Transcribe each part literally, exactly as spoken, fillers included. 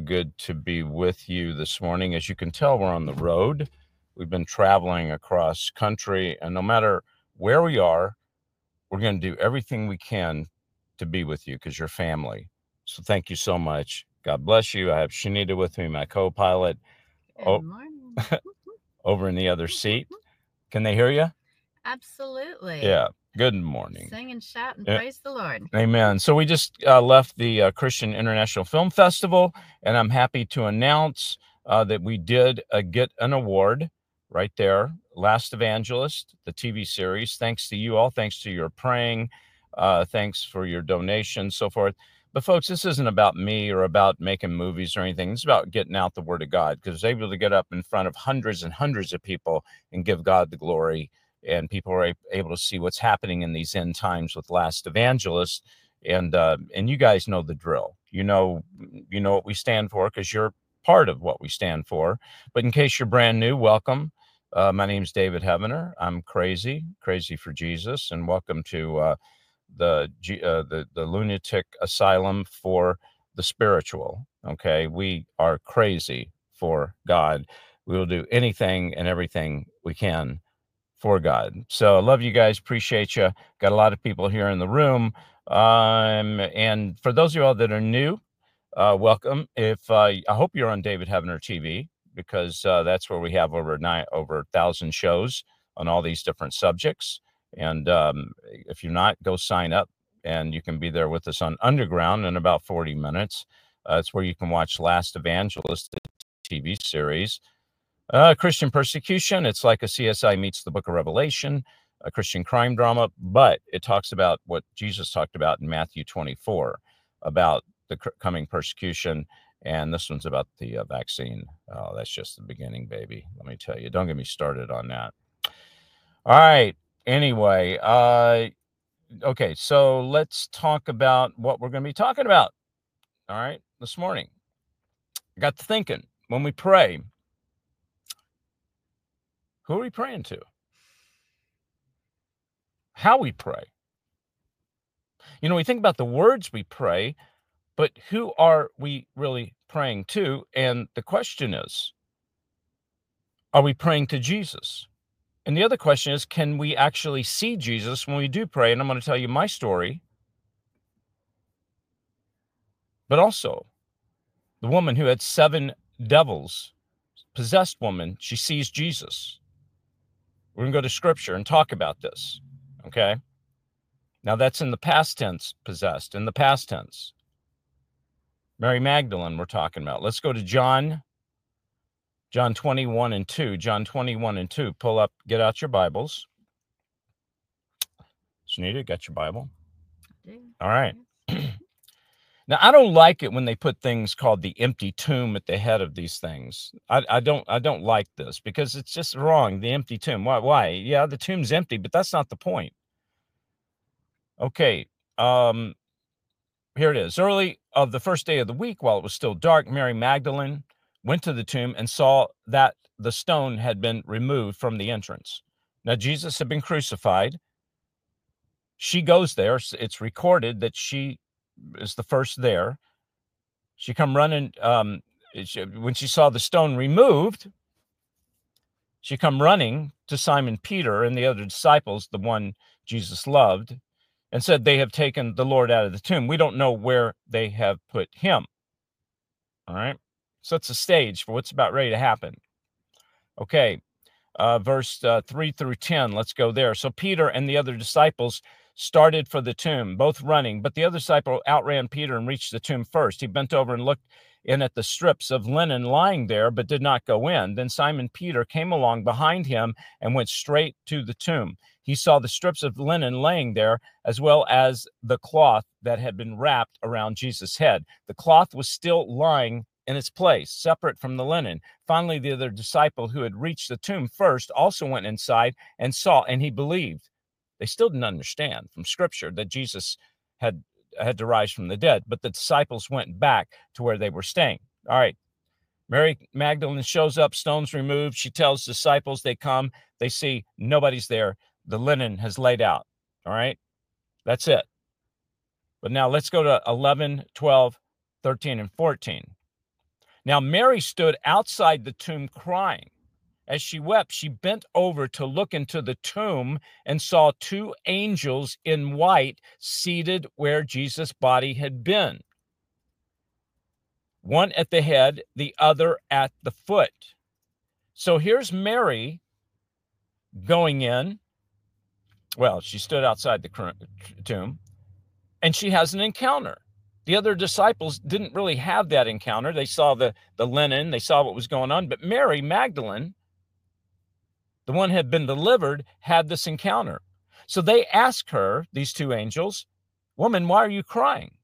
good to be with you this morning. As you can tell, we're on the road. We've been traveling across country, and no matter where we are, we're going to do everything we can to be with you because you're family. So thank you so much. God bless you. I have Shanita with me, my co-pilot. Good oh, morning. Over in the other seat. Can they hear you? Absolutely. Yeah. Good morning. Sing and shout and yeah. praise the Lord. Amen. So we just uh, left the uh, Christian International Film Festival, and I'm happy to announce uh, that we did uh, get an award right there, Last Evangelist, the T V series. Thanks to you all. Thanks to your praying. Uh, thanks for your donations, so forth. But folks, this isn't about me or about making movies or anything. It's about getting out the Word of God, because I was able to get up in front of hundreds and hundreds of people and give God the glory. And people are able to see what's happening in these end times with Last Evangelist. And uh, and you guys know the drill. You know, you know what we stand for because you're part of what we stand for. But in case you're brand new, welcome. Uh, my name's David Heavener. I'm crazy, crazy for Jesus, and welcome to uh, the, uh, the the lunatic asylum for the spiritual. Okay, we are crazy for God. We will do anything and everything we can for God. So I love you guys. Appreciate you. Got a lot of people here in the room. Um, and for those of you all that are new, uh, welcome. If uh, I hope you're on David Heavener T V, because uh, that's where we have over nine, over a thousand shows on all these different subjects. And um, if you're not, go sign up, and you can be there with us on Underground in about forty minutes. Uh, it's where you can watch Last Evangelist, the T V series. Uh, Christian Persecution, it's like a C S I meets the Book of Revelation, a Christian crime drama, but it talks about what Jesus talked about in Matthew twenty-four, about the coming persecution, and this one's about the uh, vaccine. Oh, that's just the beginning, baby. Let me tell you, don't get me started on that. All right, anyway, uh, okay, so let's talk about what we're going to be talking about, all right, this morning. I got to thinking, when we pray, who are we praying to? How we pray. You know, we think about the words we pray, but who are we really praying to? And the question is, are we praying to Jesus? And the other question is, can we actually see Jesus when we do pray? And I'm going to tell you my story. But also, the woman who had seven devils, possessed woman, she sees Jesus. We're going to go to Scripture and talk about this, okay? Now, that's in the past tense, possessed, in the past tense. Mary Magdalene we're talking about. Let's go to John, John twenty-one and two. John twenty-one and two. Pull up, get out your Bibles. Shanita, got your Bible? All right. Now, I don't like it when they put things called the empty tomb at the head of these things. I, I don't I don't like this because it's just wrong, the empty tomb. Why? Why? Yeah, the tomb's empty, but that's not the point. Okay, um, here it is. Early of the first day of the week, while it was still dark, Mary Magdalene went to the tomb and saw that the stone had been removed from the entrance. Now, Jesus had been crucified. She goes there. It's recorded that she is the first there. She come running, um, she, when she saw the stone removed, she come running to Simon Peter and the other disciples, the one Jesus loved, and said, they have taken the Lord out of the tomb. We don't know where they have put him. All right. So it's a stage for what's about ready to happen. Okay. Uh, verse uh, three through ten. Let's go there. So Peter and the other disciples started for the tomb, both running, but the other disciple outran Peter and reached the tomb first. He bent over and looked in at the strips of linen lying there, but did not go in. Then Simon Peter came along behind him and went straight to the tomb. He saw the strips of linen laying there, as well as the cloth that had been wrapped around Jesus' head. The cloth was still lying in its place, separate from the linen. Finally, the other disciple who had reached the tomb first also went inside and saw, and he believed. They still didn't understand from Scripture that Jesus had had to rise from the dead, but the disciples went back to where they were staying. All right. Mary Magdalene shows up, stones removed. She tells disciples, they come, they see nobody's there. The linen has laid out. All right. That's it. But now let's go to eleven, twelve, thirteen, and fourteen. Now Mary stood outside the tomb crying. As she wept, she bent over to look into the tomb and saw two angels in white seated where Jesus' body had been, one at the head, the other at the foot. So here's Mary going in. Well, she stood outside the tomb, and she has an encounter. The other disciples didn't really have that encounter. They saw the, the linen, they saw what was going on, but Mary Magdalene, the one who had been delivered, had this encounter. So they asked her, these two angels, "Woman, why are you crying?"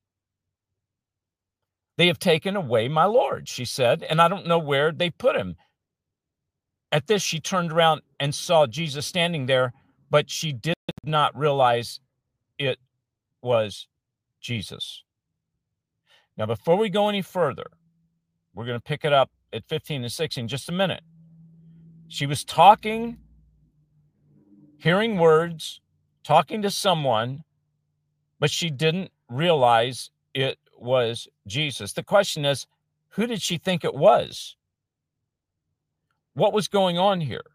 "They have taken away my Lord," she said, "and I don't know where they put him." At this, she turned around and saw Jesus standing there, but she did not realize it was Jesus. Now, before we go any further, we're going to pick it up at fifteen and sixteen in just a minute. She was talking, hearing words, talking to someone, but she didn't realize it was Jesus. The question is, who did she think it was? What was going on here?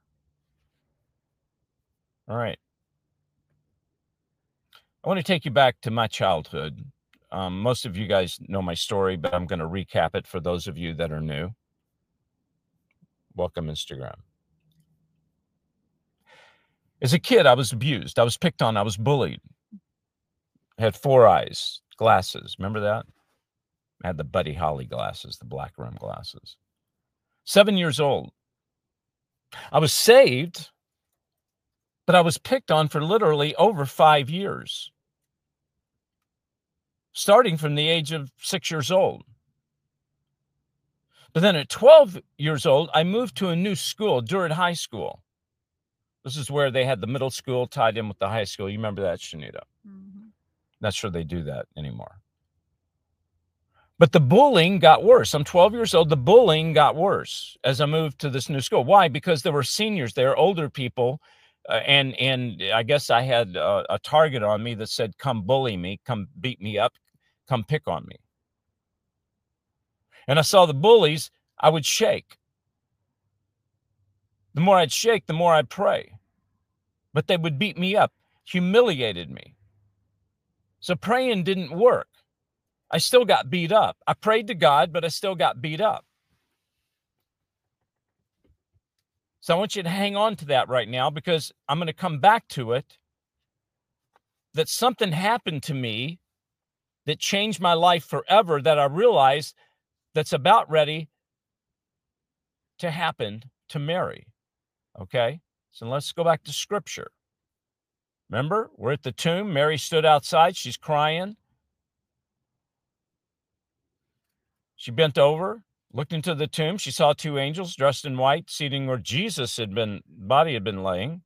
All right. I want to take you back to my childhood. Um, most of you guys know my story, but I'm going to recap it for those of you that are new. Welcome, Instagram. As a kid, I was abused. I was picked on. I was bullied. I had four eyes, glasses. Remember that? I had the Buddy Holly glasses, the black rim glasses. Seven years old. I was saved, but I was picked on for literally over five years, starting from the age of six years old. But then at twelve years old, I moved to a new school, Durrett High School. This is where they had the middle school tied in with the high school. You remember that, Shanita? Mm-hmm. Not sure they do that anymore. But the bullying got worse. I'm twelve years old. The bullying got worse as I moved to this new school. Why? Because there were seniors there, older people, uh, and and I guess I had uh, a target on me that said, "Come bully me, come beat me up, come pick on me." And I saw the bullies, I would shake. The more I'd shake, the more I'd pray. But they would beat me up, humiliated me. So praying didn't work. I still got beat up. I prayed to God, but I still got beat up. So I want you to hang on to that right now, because I'm going to come back to it, that something happened to me that changed my life forever, that I realized that's about ready to happen to Mary. Okay? So let's go back to Scripture. Remember, we're at the tomb. Mary stood outside. She's crying. She bent over, looked into the tomb. She saw two angels dressed in white, sitting where Jesus had been, body had been laying.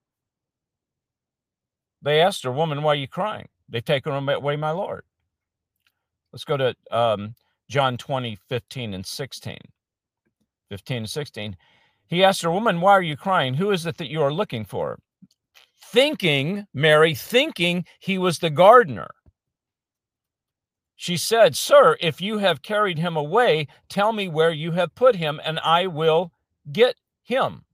They asked her, "Woman, why are you crying? They've taken away my Lord." Let's go to um, John twenty, fifteen and sixteen. fifteen and sixteen. He asked her, "Woman, why are you crying? Who is it that you are looking for?" Thinking, Mary, thinking he was the gardener. She said, "Sir, if you have carried him away, tell me where you have put him, and I will get him."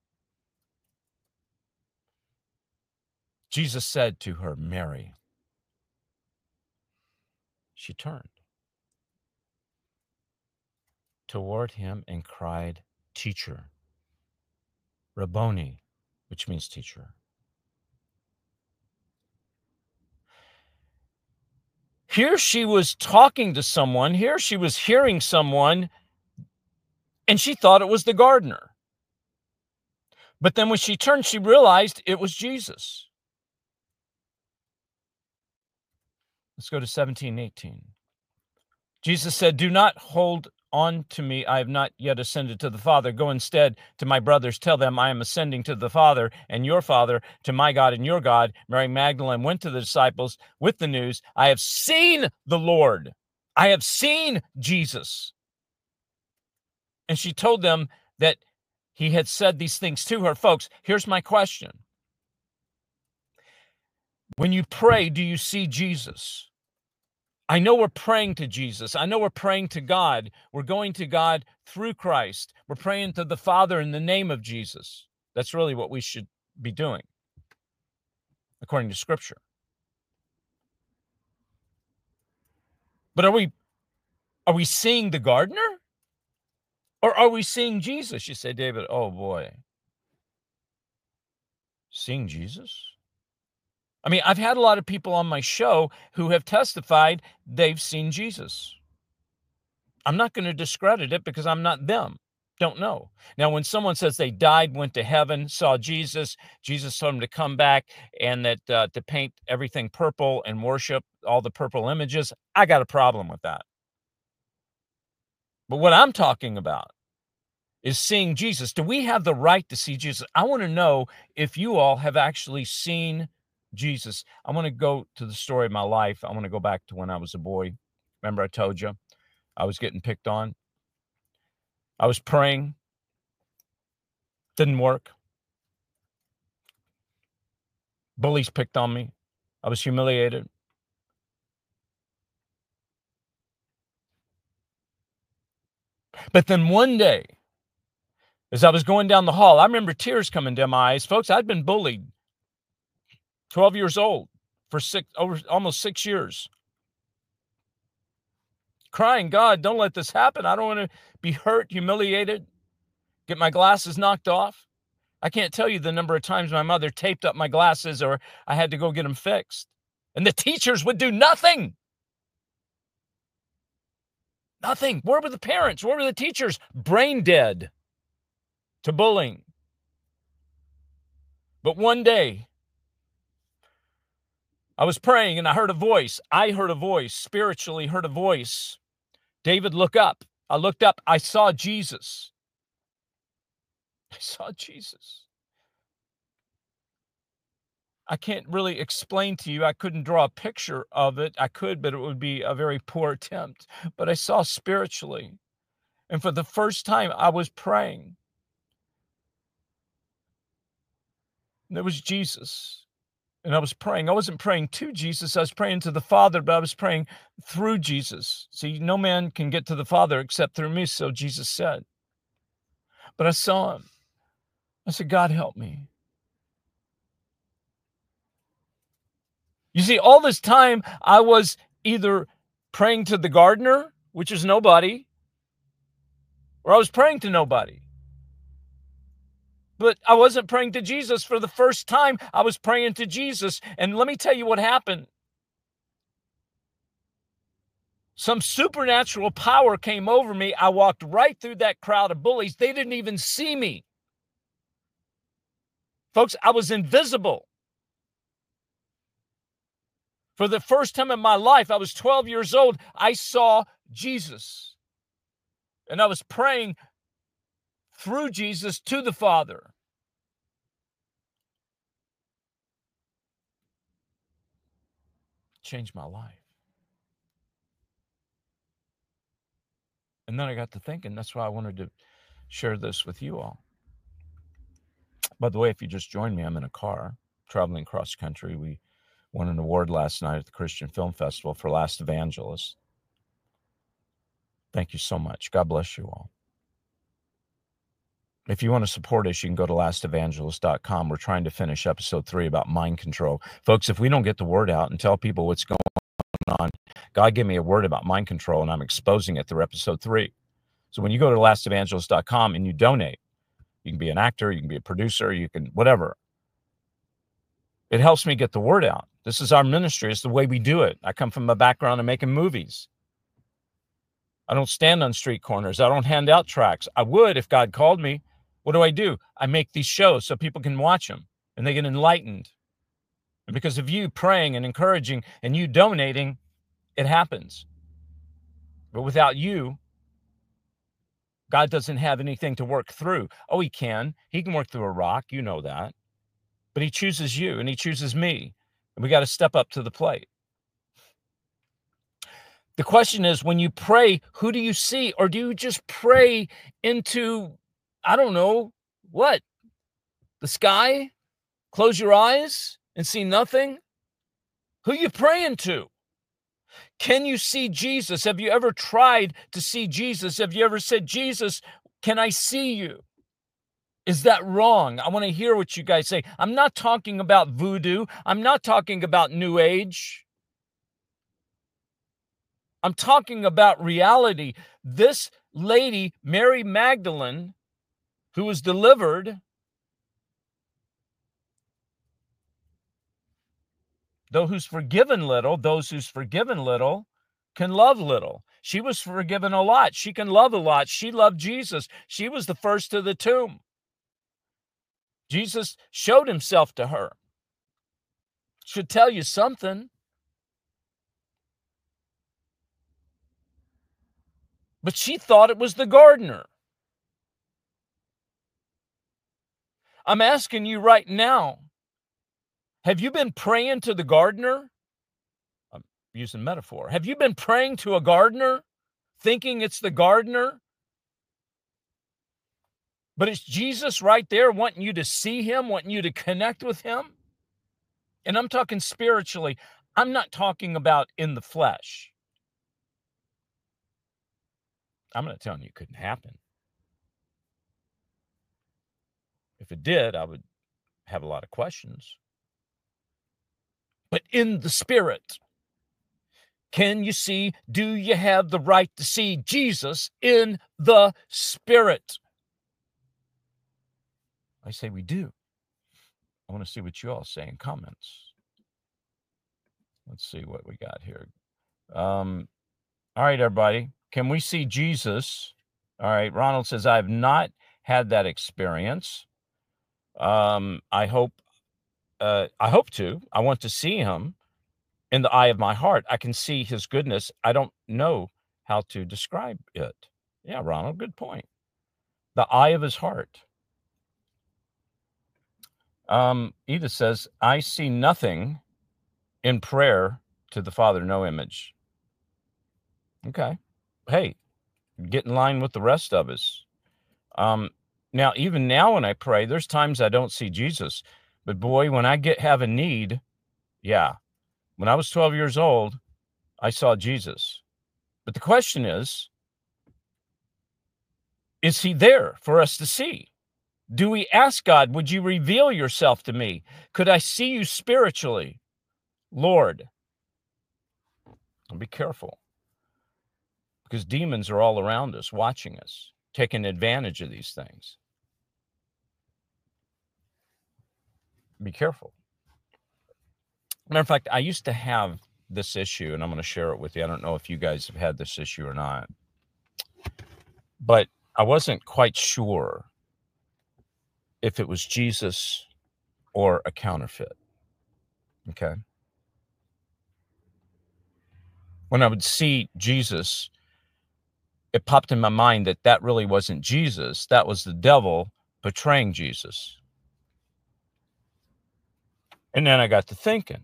Jesus said to her, "Mary." She turned toward him and cried, "Teacher," Rabboni, which means teacher. Here she was talking to someone. Here she was hearing someone, and she thought it was the gardener. But then when she turned, she realized it was Jesus. Let's go to seventeen, eighteen. Jesus said, "Do not hold on to me. I have not yet ascended to the Father. Go instead to my brothers. Tell them I am ascending to the Father and your Father, to my God and your God." Mary Magdalene went to the disciples with the news, "I have seen the Lord. I have seen Jesus." And she told them that he had said these things to her. Folks, here's my question. When you pray, do you see Jesus? I know we're praying to Jesus. I know we're praying to God. We're going to God through Christ. We're praying to the Father in the name of Jesus. That's really what we should be doing, according to Scripture. But are we are we seeing the gardener? Or are we seeing Jesus? You say, David, oh boy. Seeing Jesus? I mean, I've had a lot of people on my show who have testified they've seen Jesus. I'm not going to discredit it because I'm not them. Don't know. Now, when someone says they died, went to heaven, saw Jesus, Jesus told them to come back and that uh, to paint everything purple and worship all the purple images, I got a problem with that. But what I'm talking about is seeing Jesus. Do we have the right to see Jesus? I want to know if you all have actually seen Jesus. I want to go to the story of my life. I want to go back to when I was a boy. Remember I told you I was getting picked on? I was praying. Didn't work. Bullies picked on me. I was humiliated. But then one day, as I was going down the hall, I remember tears coming down my eyes. Folks, I'd been bullied, twelve years old, for six, over almost six years. Crying, God, don't let this happen. I don't want to be hurt, humiliated, get my glasses knocked off. I can't tell you the number of times my mother taped up my glasses or I had to go get them fixed. And the teachers would do nothing. Nothing. Where were the parents? Where were the teachers? Brain dead to bullying. But one day, I was praying and I heard a voice. I heard a voice, spiritually heard a voice. David, look up. I looked up. I saw Jesus. I saw Jesus. I can't really explain to you. I couldn't draw a picture of it. I could, but it would be a very poor attempt. But I saw spiritually. And for the first time, I was praying. And there was Jesus. And I was praying. I wasn't praying to Jesus. I was praying to the Father, but I was praying through Jesus. See, no man can get to the Father except through me, so Jesus said. But I saw him. I said, God, help me. You see, all this time, I was either praying to the gardener, which is nobody, or I was praying to nobody. But I wasn't praying to Jesus. For the first time, I was praying to Jesus. And let me tell you what happened. Some supernatural power came over me. I walked right through that crowd of bullies. They didn't even see me. Folks, I was invisible. For the first time in my life, I was twelve years old, I saw Jesus. And I was praying through Jesus to the Father. Changed my life. And then I got to thinking, that's why I wanted to share this with you all. By the way, if you just joined me, I'm in a car traveling cross country. We won an award last night at the Christian Film Festival for Last Evangelist. Thank you so much. God bless you all. If you want to support us, you can go to last evangelist dot com. We're trying to finish episode three about mind control. Folks, if we don't get the word out and tell people what's going on, God gave me a word about mind control, and I'm exposing it through episode three. So when you go to last evangelist dot com and you donate, you can be an actor, you can be a producer, you can whatever. It helps me get the word out. This is our ministry. It's the way we do it. I come from a background of making movies. I don't stand on street corners. I don't hand out tracts. I would if God called me. What do I do? I make these shows so people can watch them and they get enlightened. And because of you praying and encouraging and you donating, it happens. But without you, God doesn't have anything to work through. Oh, he can. He can work through a rock. You know that. But he chooses you and he chooses me. And we got to step up to the plate. The question is, when you pray, who do you see? Or do you just pray into, I don't know, what? The sky? Close your eyes and see nothing? Who are you praying to? Can you see Jesus? Have you ever tried to see Jesus? Have you ever said, Jesus, can I see you? Is that wrong? I want to hear what you guys say. I'm not talking about voodoo. I'm not talking about New Age. I'm talking about reality. This lady, Mary Magdalene, who was delivered, though who's forgiven little, those who's forgiven little can love little. She was forgiven a lot. She can love a lot. She loved Jesus. She was the first to the tomb. Jesus showed himself to her. Should tell you something. But she thought it was the gardener. I'm asking you right now, have you been praying to the gardener? I'm using metaphor. Have you been praying to a gardener, thinking it's the gardener? But it's Jesus right there wanting you to see him, wanting you to connect with him. And I'm talking spiritually. I'm not talking about in the flesh. I'm not telling you it couldn't happen. If it did, I would have a lot of questions. But in the spirit, can you see, do you have the right to see Jesus in the spirit? I say we do. I want to see what you all say in comments. Let's see what we got here. Um, all right, everybody. Can we see Jesus? All right. Ronald says, I have not had that experience. Um, I hope, uh, I hope to. I want to see him in the eye of my heart. I can see his goodness. I don't know how to describe it. Yeah, Ronald, good point. The eye of his heart. Um, Edith says, I see nothing in prayer to the Father, no image. Okay. Hey, get in line with the rest of us. Um, now, even now when I pray, there's times I don't see Jesus. But boy, when I get have a need, yeah. When I was twelve years old, I saw Jesus. But the question is, is he there for us to see? Do we ask God, would you reveal yourself to me? Could I see you spiritually? Lord, be careful. Because demons are all around us, watching us, taking advantage of these things. Be careful. Matter of fact, I used to have this issue, and I'm going to share it with you. I don't know if you guys have had this issue or not. But I wasn't quite sure if it was Jesus or a counterfeit. Okay. When I would see Jesus, it popped in my mind that that really wasn't Jesus. That was the devil betraying Jesus. And then I got to thinking,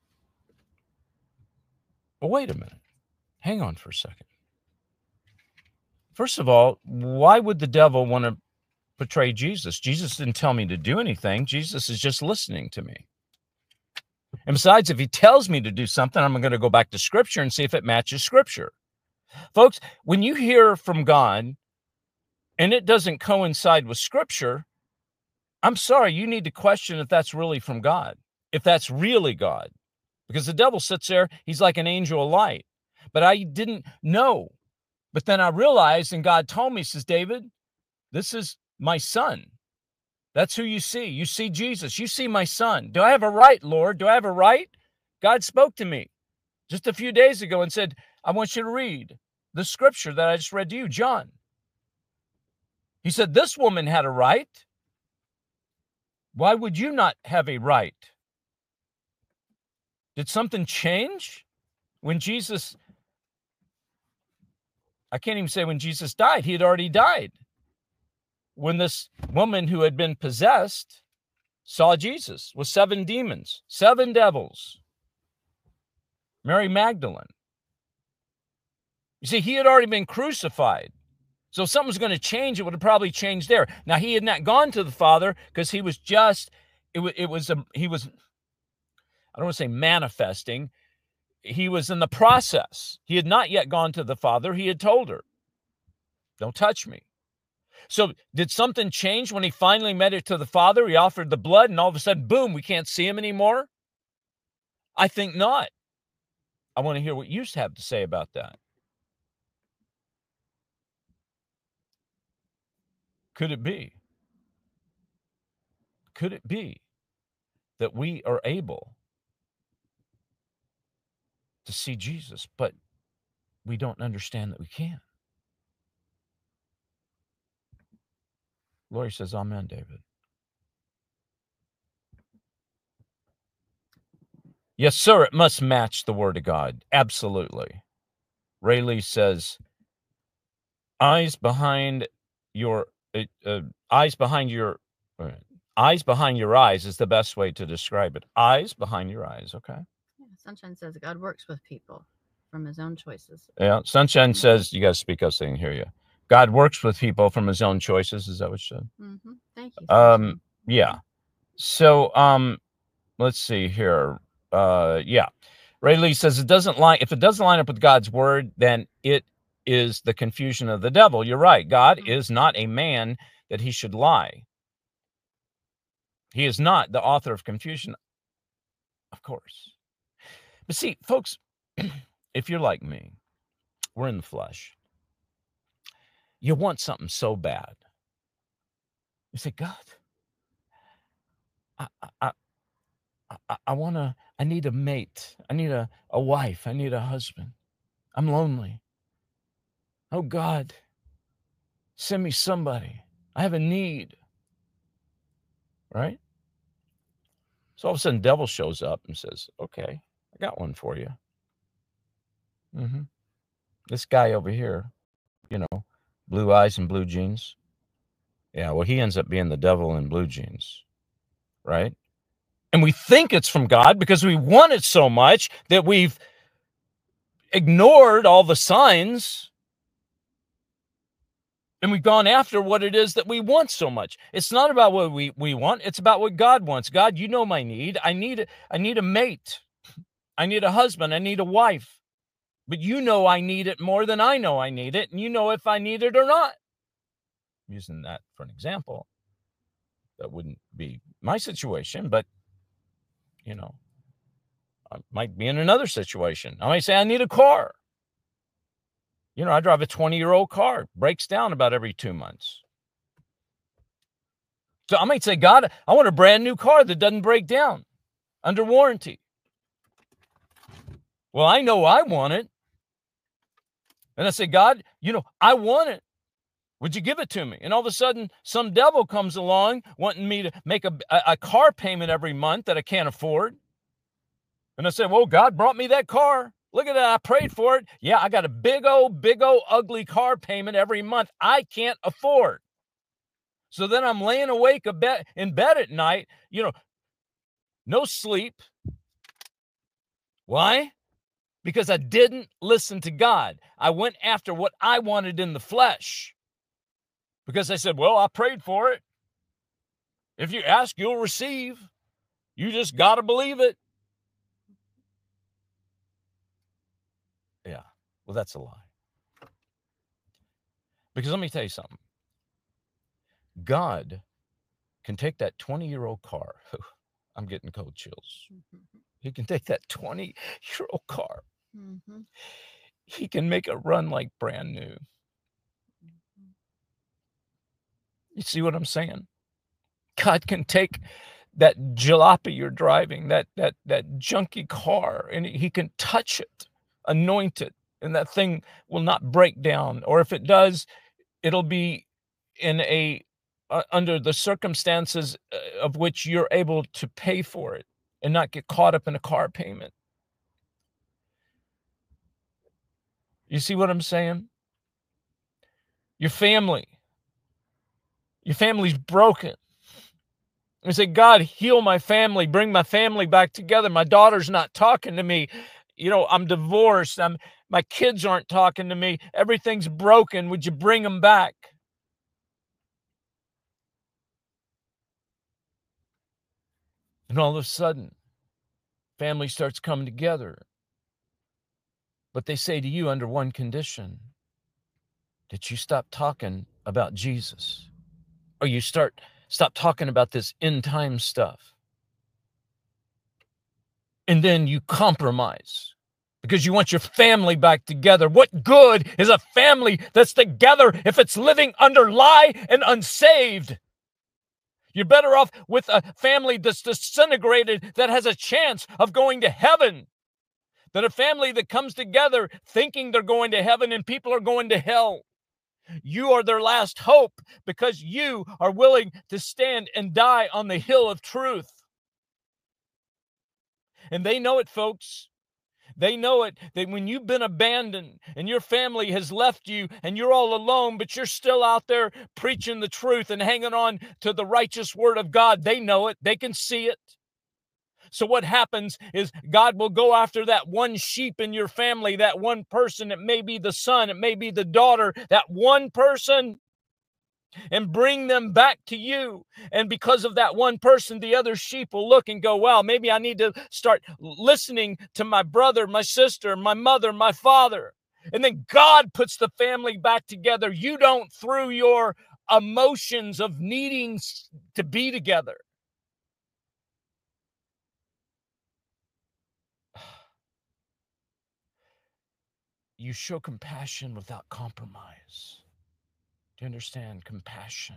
well, wait a minute. Hang on for a second. First of all, why would the devil want to betray Jesus? Jesus didn't tell me to do anything. Jesus is just listening to me. And besides, if he tells me to do something, I'm going to go back to Scripture and see if it matches Scripture. Folks, when you hear from God and it doesn't coincide with Scripture, I'm sorry, you need to question if that's really from God, if that's really God. Because the devil sits there, he's like an angel of light. But I didn't know. But then I realized, and God told me, he says, David, this is my son. That's who you see. You see Jesus. You see my son. Do I have a right, Lord? Do I have a right? God spoke to me just a few days ago and said, I want you to read the scripture that I just read to you, John. He said, this woman had a right. Why would you not have a right? Did something change when Jesus, I can't even say when Jesus died. He had already died. When this woman who had been possessed saw Jesus with seven demons, seven devils, Mary Magdalene. You see, he had already been crucified. So if something was going to change, it would have probably changed there. Now, he had not gone to the Father because he was just, it was, it was, a, he was, I don't want to say manifesting. he was in the process. He had not yet gone to the Father. He had told her, don't touch me. So did something change when he finally made it to the Father? He offered the blood, and all of a sudden, boom, we can't see him anymore? I think not. I want to hear what you have to say about that. Could it be? Could it be that we are able to see Jesus, but we don't understand that we can? Lori says, amen, David. Yes, sir, it must match the Word of God. Absolutely. Rayleigh says, eyes behind your uh, uh, eyes behind your uh, eyes behind your eyes is the best way to describe it. Eyes behind your eyes. Okay. Yeah, Sunshine says God works with people from his own choices. Yeah. Sunshine mm-hmm. says, you got to speak up so they can hear you. God works with people from his own choices. Is that what you said? Mm-hmm. Thank you. Um. Sunshine. Yeah. So um, let's see here. Uh. Yeah. Rayleigh says it doesn't line. If it doesn't line up with God's word, then it is the confusion of the devil. You're right. God mm-hmm. is not a man that he should lie. He is not the author of confusion, of course. But see, folks, if you're like me, we're in the flesh. You want something so bad. You say, God, I, I, I, I want to, I need a mate. I need a, a wife. I need a husband. I'm lonely. Oh, God, send me somebody. I have a need. Right? So all of a sudden, devil shows up and says, okay, I got one for you. Mm-hmm. This guy over here, you know, blue eyes and blue jeans. Yeah, well, he ends up being the devil in blue jeans, right? And we think it's from God because we want it so much that we've ignored all the signs and we've gone after what it is that we want so much. It's not about what we, we want. It's about what God wants. God, you know my need. I need, I need a mate. I need a husband. I need a wife. But you know I need it more than I know I need it. And you know if I need it or not. I'm using that for an example. That wouldn't be my situation, but, you know, I might be in another situation. I might say I need a car. You know, I drive a twenty-year-old car. Breaks down about every two months. So I might say, God, I want a brand new car that doesn't break down under warranty. Well, I know I want it. And I say, God, you know, I want it. Would you give it to me? And all of a sudden, some devil comes along wanting me to make a, a, a car payment every month that I can't afford. And I said, well, God brought me that car. Look at that. I prayed for it. Yeah, I got a big old, big old, ugly car payment every month I can't afford. So then I'm laying awake a bed, in bed at night, you know, no sleep. Why? Because I didn't listen to God. I went after what I wanted in the flesh. Because I said, well, I prayed for it. If you ask, you'll receive. You just got to believe it. Yeah, well, that's a lie. Because let me tell you something. God can take that twenty-year-old car. I'm getting cold chills. Mm-hmm. He can take that twenty-year-old car. Mm-hmm. He can make it run like brand new. Mm-hmm. You see what I'm saying? God can take that jalopy you're driving, that that that junky car, and he can touch it, anoint it, and that thing will not break down. Or if it does, it'll be in a uh, under the circumstances of which you're able to pay for it and not get caught up in a car payment. You see what I'm saying? Your family, your family's broken. I say, God, heal my family, bring my family back together. My daughter's not talking to me. You know, I'm divorced. I'm, my kids aren't talking to me. Everything's broken. Would you bring them back? And all of a sudden, family starts coming together. But they say to you under one condition, that you stop talking about Jesus, or you start stop talking about this end time stuff. And then you compromise because you want your family back together. What good is a family that's together if it's living under lie and unsaved? You're better off with a family that's disintegrated that has a chance of going to heaven than a family that comes together thinking they're going to heaven and people are going to hell. You are their last hope because you are willing to stand and die on the hill of truth. And they know it, folks. They know it, that when you've been abandoned and your family has left you and you're all alone, but you're still out there preaching the truth and hanging on to the righteous word of God, they know it. They can see it. So what happens is God will go after that one sheep in your family, that one person. It may be the son, it may be the daughter, that one person, and bring them back to you. And because of that one person, the other sheep will look and go, well, maybe I need to start listening to my brother, my sister, my mother, my father. And then God puts the family back together. You don't, through your emotions of needing to be together. You show compassion without compromise. Do you understand? Compassion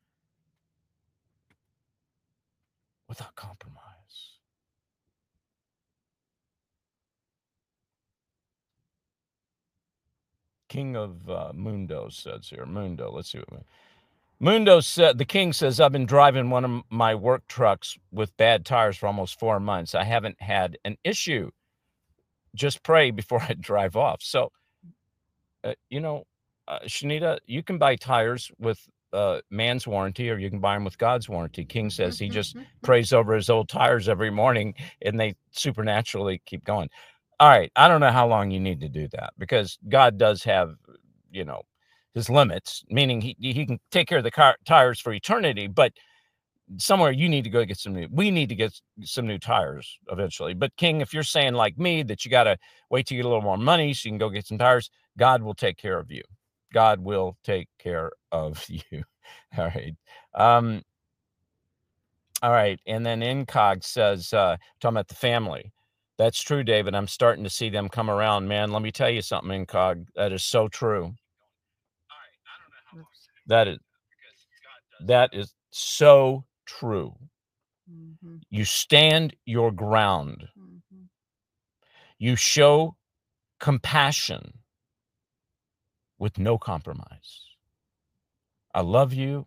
without compromise. King of uh, Mundo says here. Mundo, let's see what Mundo said. The king says, I've been driving one of my work trucks with bad tires for almost four months. I haven't had an issue. Just pray before I drive off. So, uh, you know, uh, Shanita, you can buy tires with uh, man's warranty, or you can buy them with God's warranty. King says he just prays over his old tires every morning and they supernaturally keep going. All right. I don't know how long you need to do that, because God does have, you know, his limits, meaning he, he can take care of the car tires for eternity, but somewhere you need to go get some new, we need to get some new tires eventually. But King, if you're saying like me, that you got to wait to get a little more money so you can go get some tires, God will take care of you. God will take care of you. All right. Um, all right. And then Incog says, uh, talking about the family. That's true, David. I'm starting to see them come around, man. Let me tell you something, Incog. That is so true. That is, that is so true. Mm-hmm. You stand your ground. Mm-hmm. You show compassion with no compromise. I love you.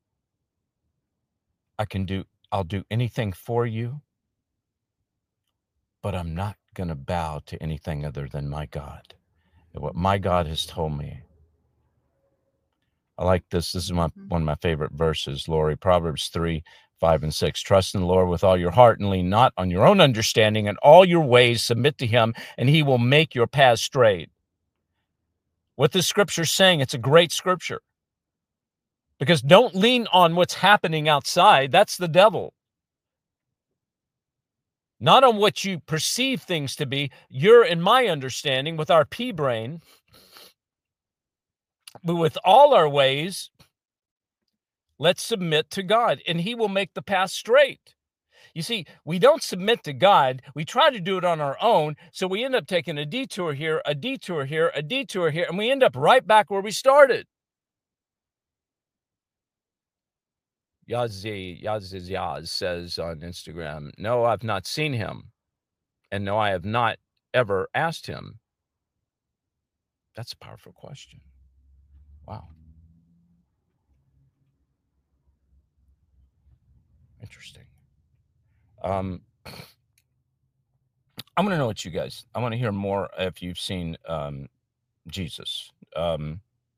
I can do, I'll do anything for you, but I'm not going to bow to anything other than my God and what my God has told me. I like this. This is my, one of my favorite verses, Lori, Proverbs three, five, and six. Trust in the Lord with all your heart and lean not on your own understanding. In all your ways submit to him, and he will make your path straight. What this scripture is saying, it's a great scripture. Because don't lean on what's happening outside. That's the devil. Not on what you perceive things to be. You're, in my understanding, with our pea brain, but with all our ways, let's submit to God, and he will make the path straight. You see, we don't submit to God. We try to do it on our own, so we end up taking a detour here, a detour here, a detour here, and we end up right back where we started. Yazi, Yazi Yaz says on Instagram, no, I've not seen him, and no, I have not ever asked him. That's a powerful question. Wow. Interesting. Um, I'm going to know what you guys, I want to hear more if you've seen um, Jesus. Um,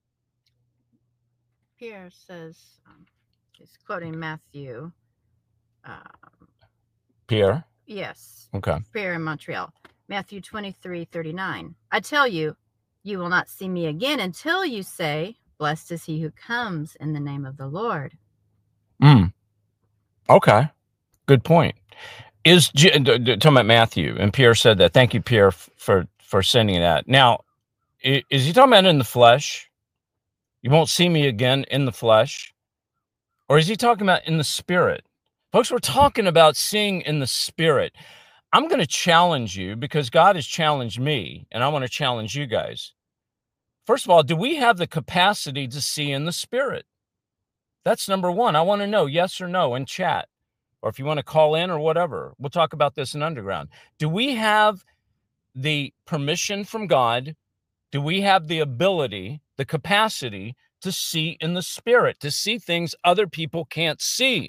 Pierre says, um, he's quoting Matthew. Um, Pierre? Yes. Okay. Pierre in Montreal. Matthew twenty-three thirty-nine. I tell you, you will not see me again until you say, blessed is he who comes in the name of the Lord. Mm. Okay. Good point. Is talking about Matthew, and Pierre said that. Thank you, Pierre, for for for sending that. Now, is he talking about in the flesh? You won't see me again in the flesh? Or is he talking about in the spirit? Folks, we're talking about seeing in the spirit. I'm going to challenge you because God has challenged me, and I want to challenge you guys. First of all, do we have the capacity to see in the spirit? That's number one. I want to know yes or no in chat, or if you want to call in or whatever. We'll talk about this in Underground. Do we have the permission from God? Do we have the ability, the capacity to see in the spirit, to see things other people can't see?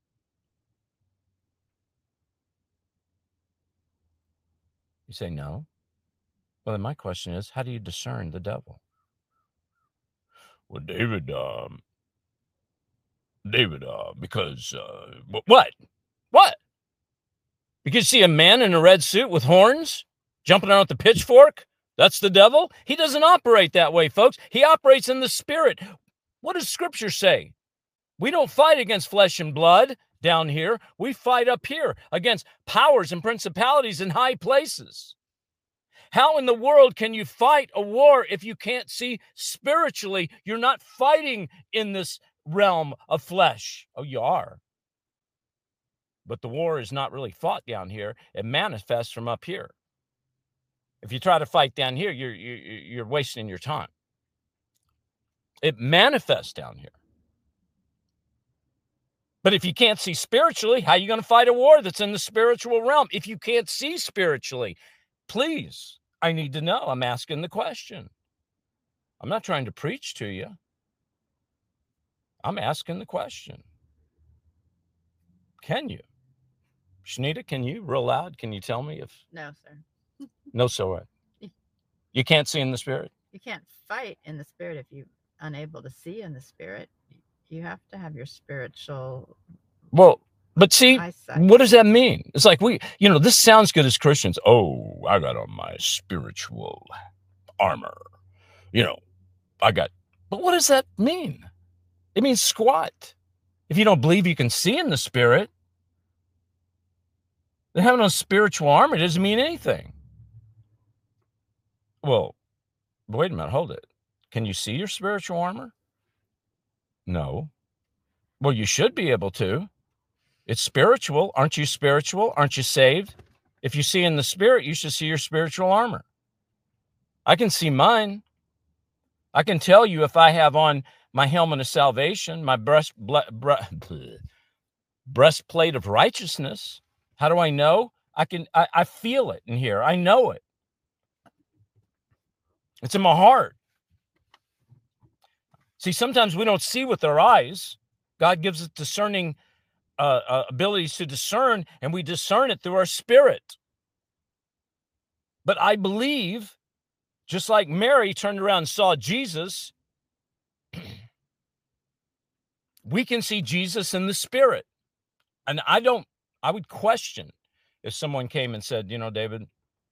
You say no. Well, then my question is, how do you discern the devil? Well, David, um, David, uh, because, uh, what? What? Because you see a man in a red suit with horns jumping around with the pitchfork? That's the devil? He doesn't operate that way, folks. He operates in the spirit. What does Scripture say? We don't fight against flesh and blood down here. We fight up here against powers and principalities in high places. How in the world can you fight a war if you can't see spiritually? You're not fighting in this realm of flesh. Oh, you are. But the war is not really fought down here. It manifests from up here. If you try to fight down here, you're, you're, you're wasting your time. It manifests down here. But if you can't see spiritually, how are you going to fight a war that's in the spiritual realm? If you can't see spiritually, please, I need to know. I'm asking the question. I'm not trying to preach to you. I'm asking the question. Can you? Shanita, can you, real loud, can you tell me if... No, sir. No, so what? You can't see in the spirit? You can't fight in the spirit if you're unable to see in the spirit. You have to have your spiritual... Well, but see, eyesight. What does that mean? It's like we, you know, this sounds good as Christians. Oh, I got on my spiritual armor. You know, I got... But what does that mean? It means squat. If you don't believe you can see in the spirit, then having a spiritual armor doesn't mean anything. Well, wait a minute, hold it. Can you see your spiritual armor? No. Well, you should be able to. It's spiritual. Aren't you spiritual? Aren't you saved? If you see in the spirit, you should see your spiritual armor. I can see mine. I can tell you if I have on my helmet of salvation, my breast, ble, bre, breastplate of righteousness. How do I know? I can, I, I feel it in here. I know it. It's in my heart. See, sometimes we don't see with our eyes. God gives us discerning uh, uh, abilities to discern, and we discern it through our spirit. But I believe, just like Mary turned around and saw Jesus, we can see Jesus in the spirit. And I don't, I would question if someone came and said, you know, David,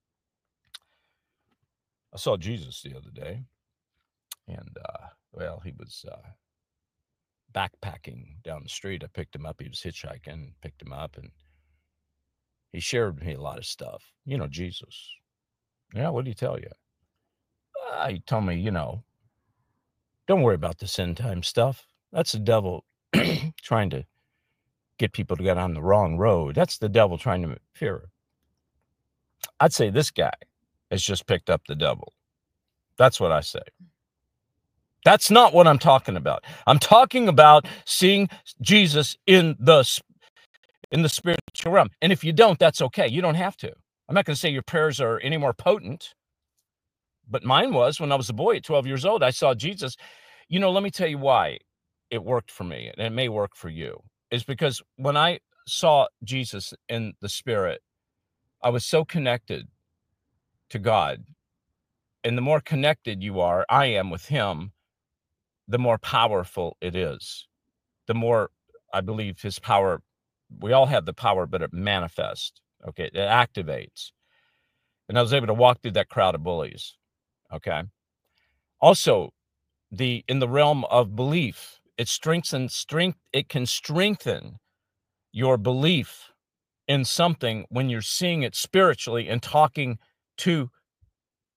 I saw Jesus the other day, and, uh, well, he was uh, backpacking down the street. I picked him up. He was hitchhiking, picked him up, and he shared with me a lot of stuff. You know, Jesus. Yeah, what did he tell you? Uh, he told me, you know, don't worry about this end time stuff. That's the devil trying to get people to get on the wrong road. That's the devil trying to fear. I'd say this guy has just picked up the devil. That's what I say. That's not what I'm talking about. I'm talking about seeing Jesus in the, in the spiritual realm. And if you don't, that's okay. You don't have to. I'm not going to say your prayers are any more potent, but mine was when I was a boy at twelve years old. I saw Jesus. You know, let me tell you why it worked for me, and it may work for you. Is because when I saw Jesus in the spirit, I was so connected to God. And the more connected you are, I am with him, the more powerful it is. The more, I believe, his power, we all have the power, but it manifests, okay? It activates. And I was able to walk through that crowd of bullies, okay? Also, the in the realm of belief, it strengthens, strength, it can strengthen your belief in something when you're seeing it spiritually and talking to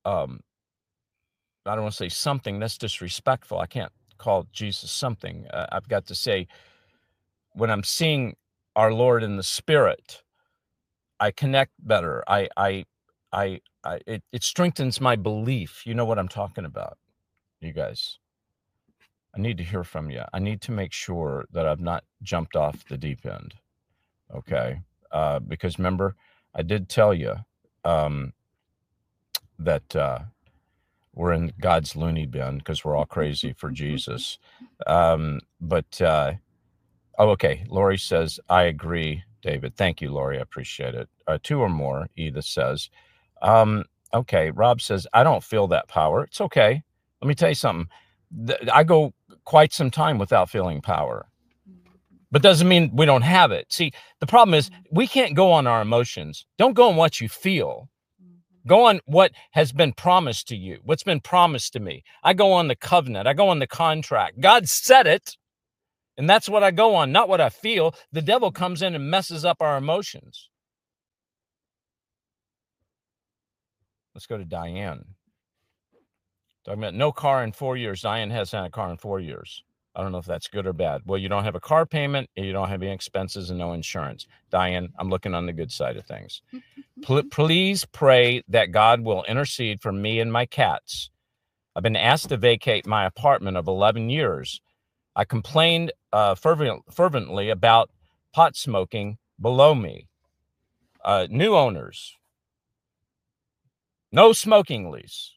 um, I don't want to say something that's disrespectful. I can't call Jesus something. Uh, I've got to say, when I'm seeing our Lord in the Spirit, I connect better. I, I, I, I it, it strengthens my belief. You know what I'm talking about, you guys. I need to hear from you. I need to make sure that I've not jumped off the deep end. Okay. Uh, because remember, I did tell you um, that uh, we're in God's loony bin because we're all crazy for Jesus. Um, but, uh, oh, okay. Lori says, I agree, David. Thank you, Lori. I appreciate it. Uh, two or more, Edith says. Um, okay. Rob says, I don't feel that power. It's okay. Let me tell you something. I go quite some time without feeling power, but doesn't mean we don't have it. See, the problem is we can't go on our emotions. Don't go on what you feel. Go on what has been promised to you, what's been promised to me. I go on the covenant. I go on the contract. God said it, and that's what I go on, not what I feel. The devil comes in and messes up our emotions. Let's go to Diane. Talking about no car in four years. Diane hasn't had a car in four years. I don't know if that's good or bad. Well, you don't have a car payment, and you don't have any expenses and no insurance. Diane, I'm looking on the good side of things. P- please pray that God will intercede for me and my cats. I've been asked to vacate my apartment of eleven years. I complained uh, fervent, fervently about pot smoking below me. Uh, new owners. No smoking lease.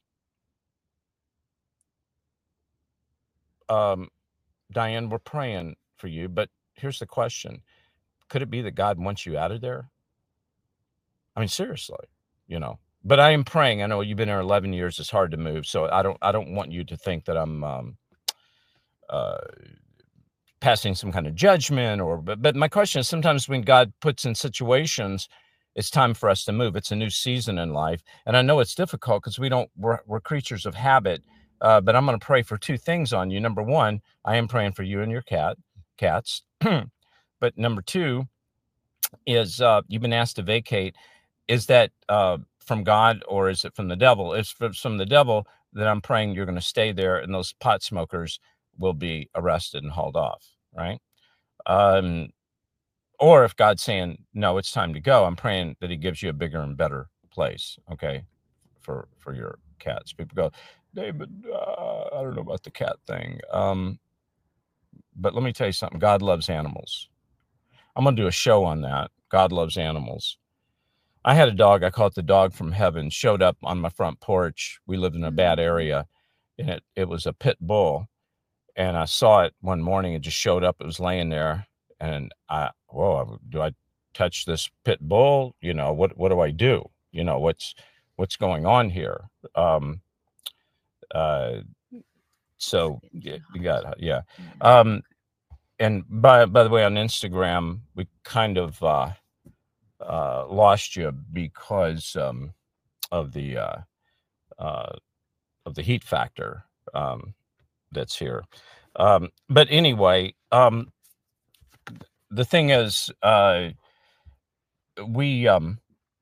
Um, Diane, we're praying for you, but here's the question. Could it be that God wants you out of there? I mean, seriously, you know, but I am praying. I know you've been there eleven years. It's hard to move. So I don't, I don't want you to think that I'm, um, uh, passing some kind of judgment or, but, but my question is sometimes when God puts in situations, it's time for us to move. It's a new season in life. And I know it's difficult because we don't, we're, we're creatures of habit. Uh, but I'm going to pray for two things on you. Number one, I am praying for you and your cat, cats. But number two is, uh, you've been asked to vacate. Is that uh, from God or is it from the devil? If it's from the devil, then I'm praying you're going to stay there and those pot smokers will be arrested and hauled off, right? Um, or if God's saying, no, it's time to go, I'm praying that he gives you a bigger and better place, okay, for, for your cats. People go, David, uh, I don't know about the cat thing. Um, but let me tell you something. God loves animals. I'm going to do a show on that. God loves animals. I had a dog, I call it the dog from heaven, showed up on my front porch. We lived in a bad area, and it, it was a pit bull. And I saw it one morning. It just showed up. It was laying there. And I, whoa, do I touch this pit bull? You know, what, what do I do? You know, what's, what's going on here? Um, uh, so yeah, you got, yeah. Um, and by, by the way, on Instagram, we kind of, uh, uh, lost you because, um, of the, uh, uh, of the heat factor, um, that's here. Um, but anyway, um, the thing is, uh, we, um,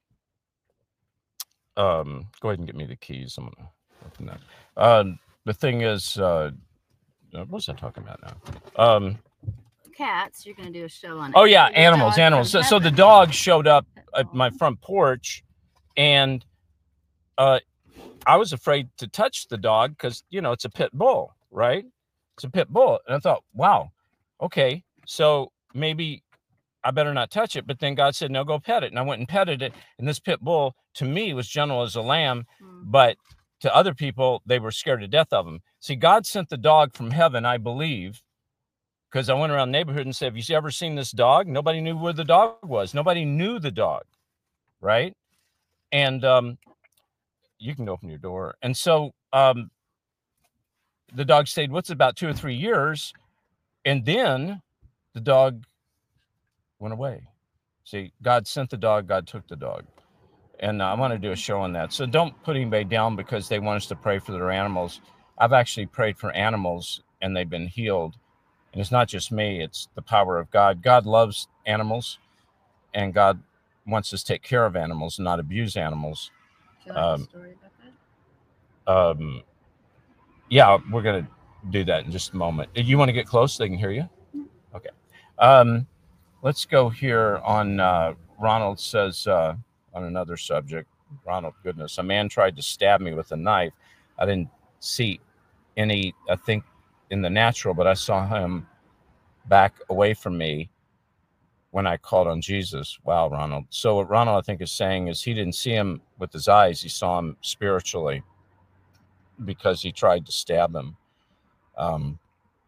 um, go ahead and get me the keys. I'm gonna open that. Uh, the thing is, uh, what was I talking about now? Um, Cats, you're going to do a show on it. Oh yeah, animals, animals. So, so the dog showed up at my front porch, and uh, I was afraid to touch the dog because, you know, it's a pit bull, right? It's a pit bull. And I thought, wow, okay, so maybe I better not touch it. But then God said, no, go pet it. And I went and petted it. And this pit bull, to me, was gentle as a lamb. Mm. But to other people, they were scared to death of him. See, God sent the dog from heaven, I believe, because I went around the neighborhood and said, have you ever seen this dog? Nobody knew where the dog was. Nobody knew the dog, right? And um, you can open your door. And so um, the dog stayed with us about two or three years. And then the dog went away. See, God sent the dog, God took the dog. And I want to do a show on that. So don't put anybody down because they want us to pray for their animals. I've actually prayed for animals and they've been healed. And it's not just me, it's the power of God. God loves animals and God wants us to take care of animals and not abuse animals. Do you like um, a story about that? um, yeah, we're going to do that in just a moment. You want to get close so they can hear you? Okay. Um, let's go here on, uh, Ronald says, uh, on another subject, Ronald, goodness, a man tried to stab me with a knife. I didn't see any, I think, in the natural, but I saw him back away from me when I called on Jesus. Wow, Ronald. So what Ronald, I think, is saying is he didn't see him with his eyes. He saw him spiritually because he tried to stab him. Um,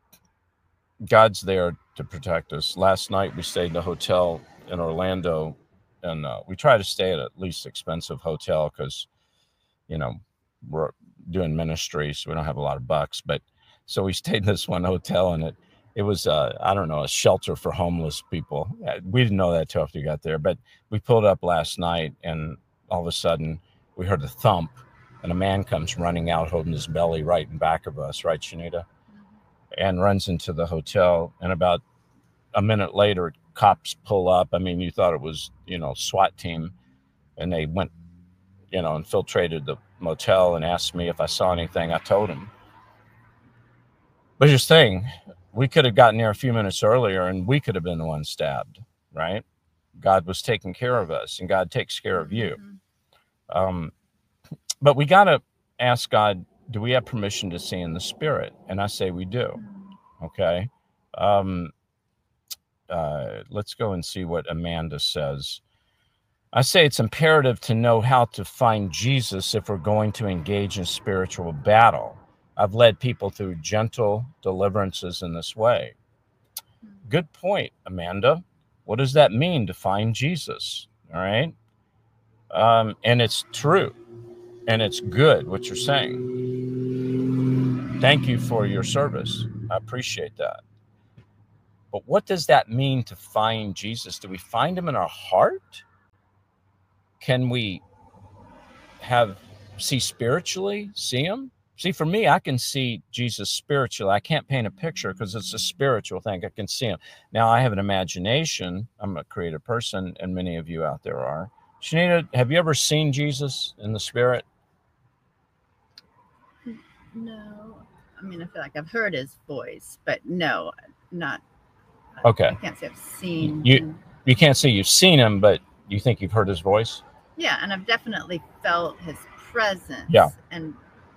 God's there to protect us. Last night we stayed in a hotel in Orlando, and uh, we try to stay at at least expensive hotel because, you know, we're doing ministry, so we don't have a lot of bucks. But so we stayed in this one hotel, and it it was uh, I don't know, a shelter for homeless people. We didn't know that till after we got there. But we pulled up last night, and all of a sudden we heard a thump, and a man comes running out holding his belly right in back of us, right, Shanita? And runs into the hotel. And about a minute later, cops pull up. I mean, you thought it was, you know, SWAT team. And they went, you know, infiltrated the motel and asked me if I saw anything. I told them. But here's the thing, we could have gotten there a few minutes earlier and we could have been the one stabbed, right? God was taking care of us, and God takes care of you. Mm-hmm. Um, but we got to ask God, do we have permission to see in the spirit? And I say we do. Okay. Um, uh, let's go and see what Amanda says. I say it's imperative to know how to find Jesus if we're going to engage in spiritual battle. I've led people through gentle deliverances in this way. Good point, Amanda. What does that mean to find Jesus? All right. Um, and it's true. And it's good what you're saying. Thank you for your service. I appreciate that. But what does that mean to find Jesus? Do we find him in our heart? Can we have see spiritually, see him? See, for me, I can see Jesus spiritually. I can't paint a picture because it's a spiritual thing. I can see him. Now, I have an imagination. I'm a creative person, and many of you out there are. Shanita, have you ever seen Jesus in the spirit? No. I mean, I feel like I've heard his voice, but no, not. Okay. I can't say I've seen you. him. You can't say you've seen him, but you think you've heard his voice? Yeah, and I've definitely felt his presence. Yeah. And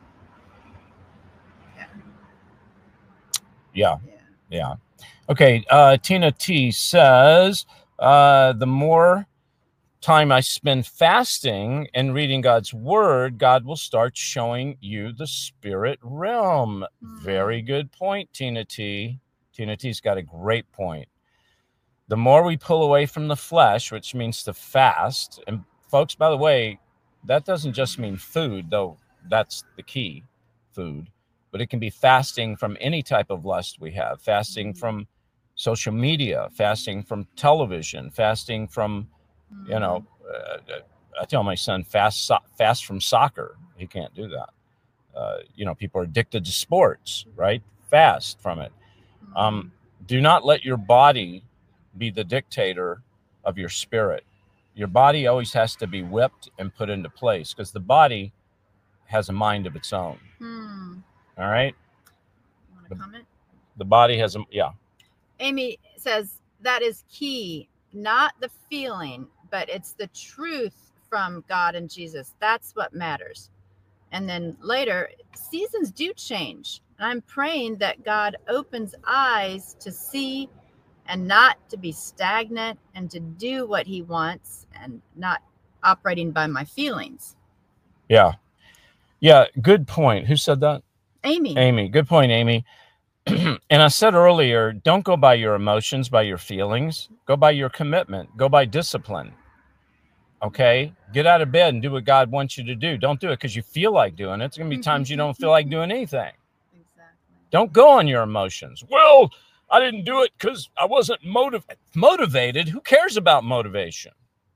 yeah. Yeah. Yeah. Yeah. Okay. Uh, Tina T says, uh, the more time I spend fasting and reading God's word, God will start showing you the spirit realm. Mm. Very good point, Tina T. Tina T's got a great point. The more we pull away from the flesh, which means to fast, and folks, by the way, that doesn't just mean food, though that's the key, food, but it can be fasting from any type of lust we have, fasting from social media, fasting from television, fasting from, you know, uh, I tell my son, fast, so fast from soccer. He can't do that. Uh, you know, people are addicted to sports, right? Fast from it. Um, do not let your body be the dictator of your spirit. Your body always has to be whipped and put into place because the body has a mind of its own. Hmm. All right. You want to comment? The body has a, yeah. Amy says that is key, not the feeling, but it's the truth from God and Jesus. That's what matters. And then later, seasons do change. I'm praying that God opens eyes to see and not to be stagnant and to do what he wants and not operating by my feelings. Yeah. Yeah. Good point. Who said that? Amy. Amy. Good point, Amy. And I said earlier, don't go by your emotions, by your feelings. Go by your commitment. Go by discipline. Okay? Get out of bed and do what God wants you to do. Don't do it because you feel like doing it. It's going to be times you don't feel like doing anything. Don't go on your emotions. Well, I didn't do it because I wasn't motiv- motivated. Who cares about motivation?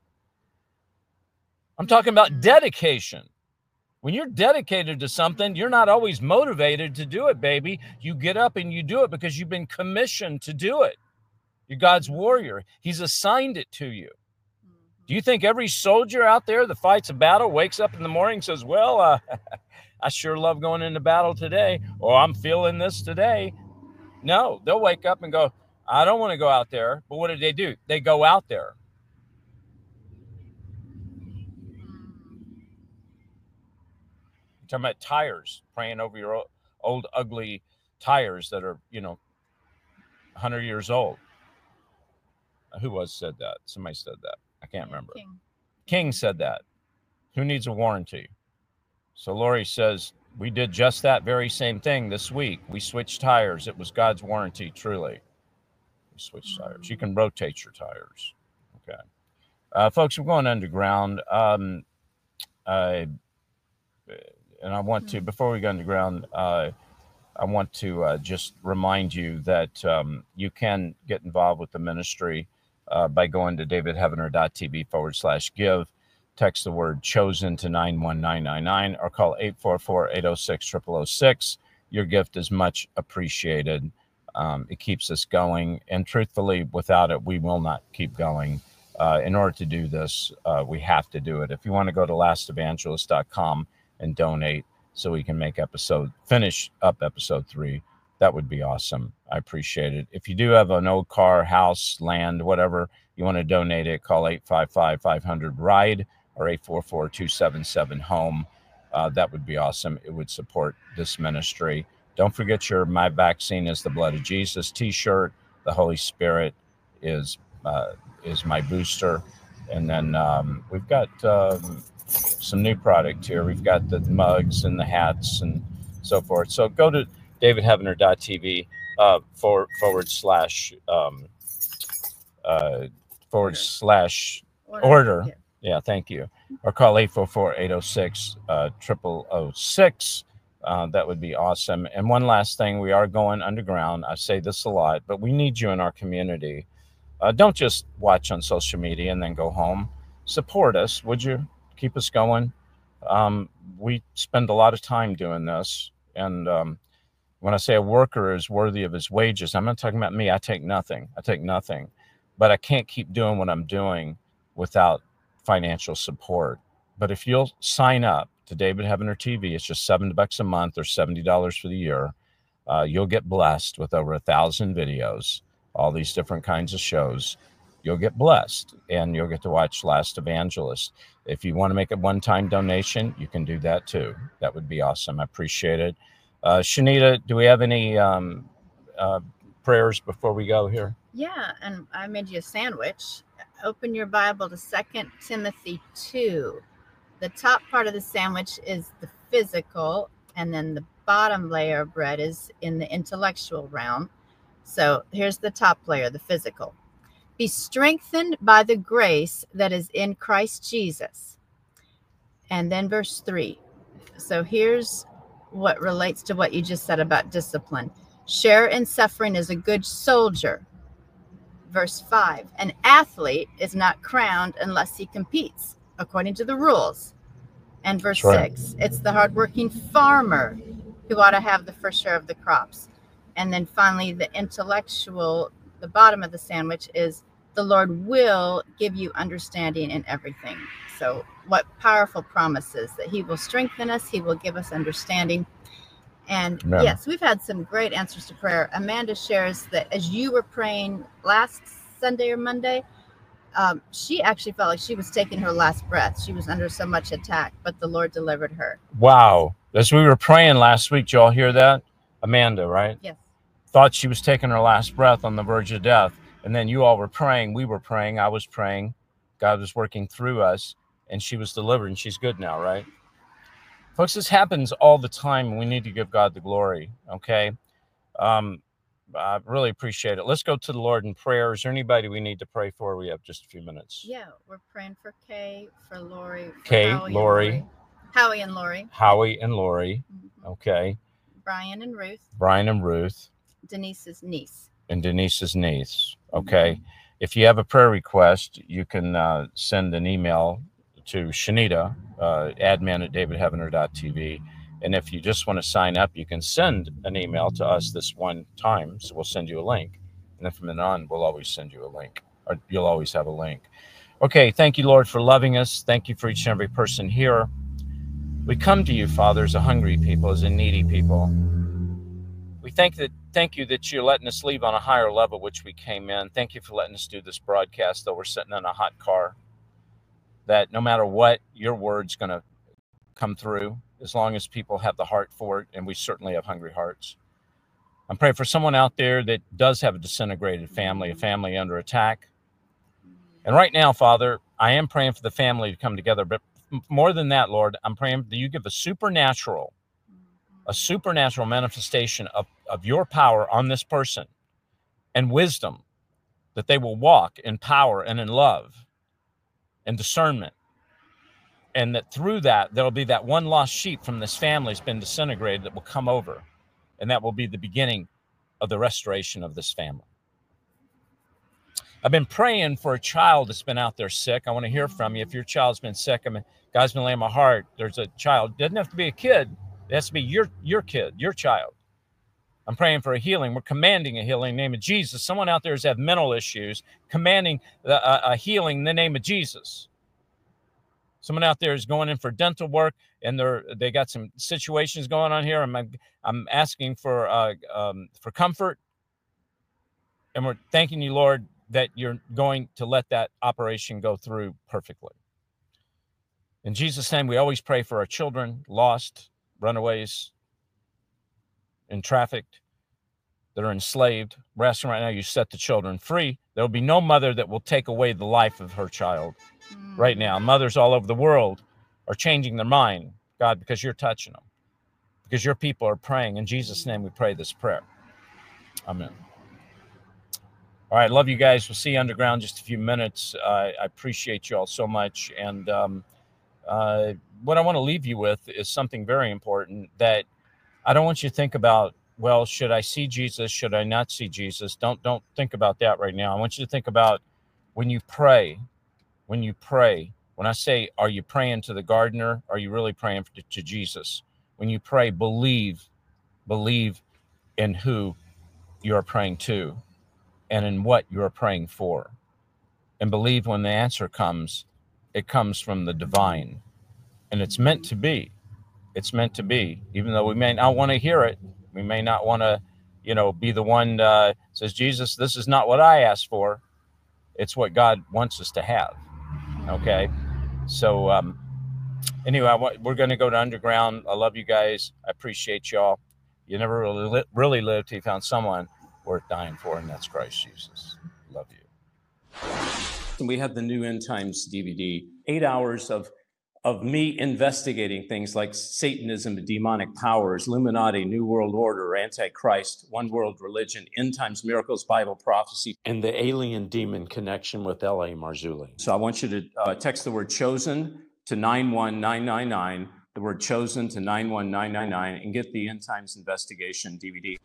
I'm talking about dedication. When you're dedicated to something, you're not always motivated to do it, baby. You get up and you do it because you've been commissioned to do it. You're God's warrior. He's assigned it to you. Do you think every soldier out there that fights a battle wakes up in the morning and says, well, uh, I sure love going into battle today, or I'm feeling this today. No, they'll wake up and go, I don't want to go out there. But what do they do? They go out there. You're talking about tires, praying over your old, old ugly tires that are, you know, one hundred years old. Who was said that? Somebody said that. I can't remember. King. King said that. Who needs a warranty? So Lori says, we did just that very same thing this week. We switched tires. It was God's warranty, truly. We switched tires. You can rotate your tires. Okay. Uh, folks, we're going underground. Um, I, and I want to, before we go underground, uh, I want to uh, just remind you that um, you can get involved with the ministry uh, by going to davidheavener.tv forward slash give. Text the word chosen to nine one nine nine nine or call eight four four, eight oh six, zero zero zero six. Your gift is much appreciated. Um, it keeps us going. And truthfully, without it, we will not keep going. Uh, in order to do this, uh, we have to do it. If you want to go to last evangelist dot com and donate so we can make episode, finish up episode three, that would be awesome. I appreciate it. If you do have an old car, house, land, whatever, you want to donate it, call eight five five, five hundred, RIDE or eight four four, two seven seven, HOME. Uh, that would be awesome. It would support this ministry. Don't forget your My Vaccine is the Blood of Jesus t-shirt. The Holy Spirit is uh, is my booster. And then um, we've got um, some new product here. We've got the mugs and the hats and so forth. So go to davidheavener.tv uh, forward, forward slash um, uh, forward slash order. order. Yeah. Yeah, thank you. Or call eight four four, eight oh six, zero zero zero six. Uh, that would be awesome. And one last thing, we are going underground. I say this a lot, but we need you in our community. Uh, don't just watch on social media and then go home. Support us, would you? Keep us going. Um, we spend a lot of time doing this. And um, when I say a worker is worthy of his wages, I'm not talking about me. I take nothing. I take nothing. But I can't keep doing what I'm doing without financial support. But if you'll sign up to David Heavener T V, it's just seven bucks a month or seventy dollars for the year. Uh, you'll get blessed with over a thousand videos, all these different kinds of shows. You'll get blessed and you'll get to watch Last Evangelist. If you want to make a one-time donation, you can do that too. That would be awesome. I appreciate it. Uh, Shanita, do we have any um, uh, prayers before we go here? Yeah, and I made you a sandwich. Open your Bible to Second Timothy two. The top part of the sandwich is the physical, and then the bottom layer of bread is in the intellectual realm. So here's the top layer, the physical. Be strengthened by the grace that is in Christ Jesus. And then verse three. So here's what relates to what you just said about discipline. Share in suffering as a good soldier. Verse five, an athlete is not crowned unless he competes according to the rules. And verse right. six, it's the hardworking farmer who ought to have the first share of the crops. And then finally, the intellectual, the bottom of the sandwich is the Lord will give you understanding in everything. So what powerful promises that he will strengthen us. He will give us understanding. And Amen. Yes, we've had some great answers to prayer. Amanda shares that as you were praying last Sunday or Monday, um, she actually felt like she was taking her last breath. She was under so much attack, but the Lord delivered her. Wow. As we were praying last week, did y'all hear that? Amanda, right? Yes. Thought she was taking her last breath on the verge of death. And then you all were praying. We were praying. I was praying. God was working through us, and she was delivered, and she's good now, right? Folks, this happens all the time. We need to give God the glory, okay? Um, I really appreciate it. Let's go to the Lord in prayer. Is there anybody we need to pray for? We have just a few minutes. Yeah, we're praying for Kay, for Lori. For Kay, Howie Lori. And Lori. Howie and Lori. Howie and Lori, mm-hmm. Okay. Brian and Ruth. Brian and Ruth. Denise's niece. And Denise's niece, okay? Mm-hmm. If you have a prayer request, you can uh, send an email to Shanita, uh, admin at davidheavener dot t v. And if you just want to sign up, you can send an email to us this one time. So we'll send you a link. And then from then on, we'll always send you a link. Or you'll always have a link. Okay, thank you, Lord, for loving us. Thank you for each and every person here. We come to you, Father, as a hungry people, as a needy people. We thank that, thank you that you're letting us leave on a higher level, which we came in. Thank you for letting us do this broadcast, though we're sitting in a hot car. That no matter what, your word's going to come through, as long as people have the heart for it, and we certainly have hungry hearts. I'm praying for someone out there that does have a disintegrated family, a family under attack. And right now, Father, I am praying for the family to come together. But more than that, Lord, I'm praying that you give a supernatural, a supernatural manifestation of, of your power on this person and wisdom, that they will walk in power and in love and discernment. And that through that, there'll be that one lost sheep from this family that's been disintegrated that will come over. And that will be the beginning of the restoration of this family. I've been praying for a child that's been out there sick. I want to hear from you. If your child's been sick, I mean, God's been laying on my heart. There's a child. It doesn't have to be a kid. It has to be your, your kid, your child. I'm praying for a healing. We're commanding a healing in the name of Jesus. Someone out there has had mental issues, commanding a, a healing in the name of Jesus. Someone out there is going in for dental work, and they're they got some situations going on here. I'm I'm asking for uh, um, for comfort, and we're thanking you, Lord, that you're going to let that operation go through perfectly. In Jesus' name, we always pray for our children, lost, runaways, and trafficked, that are enslaved. We're asking right now you set the children free. There will be no mother that will take away the life of her child. Mm. Right now, mothers all over the world are changing their mind, God, because you're touching them, because your people are praying. In Jesus' name, we pray this prayer. Amen. All right, love you guys. We'll see you underground in just a few minutes. Uh, I appreciate you all so much. And um, uh, what I want to leave you with is something very important, that I don't want you to think about, well, should I see Jesus? Should I not see Jesus? Don't, don't think about that right now. I want you to think about when you pray, when you pray, when I say, are you praying to the gardener? Are you really praying to, to Jesus? When you pray, believe, believe in who you're praying to and in what you're praying for. And believe when the answer comes, it comes from the divine. And it's meant to be. It's meant to be, even though we may not want to hear it. We may not want to, you know, be the one uh, says, Jesus, this is not what I asked for. It's what God wants us to have. Okay. So um, anyway, I want, we're going to go to underground. I love you guys. I appreciate y'all. You never really, li- really lived till you found someone worth dying for, and that's Christ Jesus. Love you. And we have the new End Times D V D, eight hours of of me investigating things like Satanism and demonic powers, Illuminati, New World Order, Antichrist, One World Religion, End Times Miracles, Bible Prophecy, and the alien demon connection with L A Marzulli. So I want you to uh, text the word chosen to nine one nine nine nine, the word chosen to nine one nine nine nine, and get the End Times Investigation D V D.